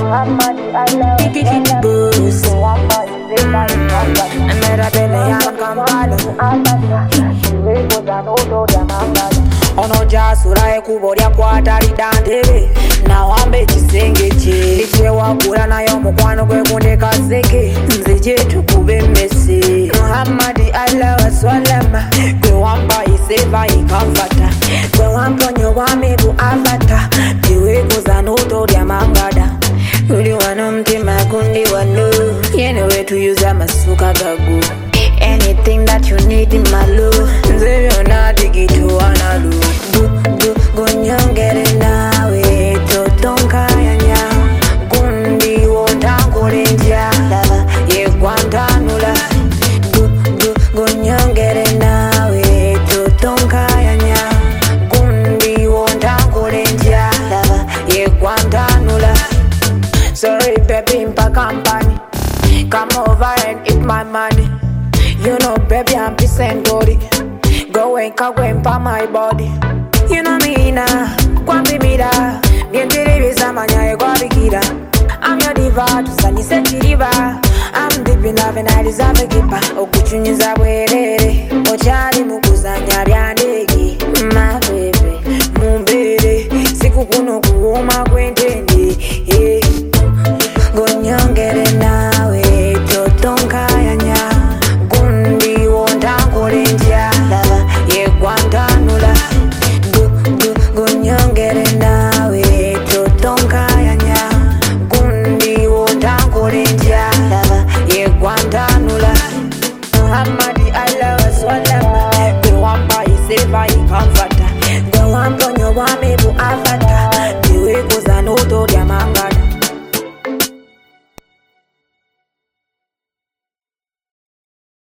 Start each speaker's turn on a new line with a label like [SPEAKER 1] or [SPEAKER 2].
[SPEAKER 1] Ono jasura ekuboria kwatali dandebe na wambe chisenge che iche wakula nayo mukwano kwe kundeka zeke nzije tukube mesi Muhammadi Allah wasalama kwe wamba iseva ikamfata kwe wamponyo wamebu avata piwe kuzanoto dia mangada uli wano mtima kundi wano yene wetu yuza masuka gagu anything that you need in my love nzebe na digitu wanalu go nyongere nawe totonka yanya gundi wondangulenja ye kwantanula go nyongere nawe totonka yanya gundi wondangulenja ye kwantanula sorry baby mpa company come over and eat my money you know baby I'm pissing body go and kagwempa my body you know me na kwambi mira miendeleza manyaye kwa bikira I'm your diva tusanyise kiriba I'm deep in love and I deserve a gipa okuchunyiza bwerere ochali mukuzanya byandege my baby mumbere siku kuno kuoma kwentende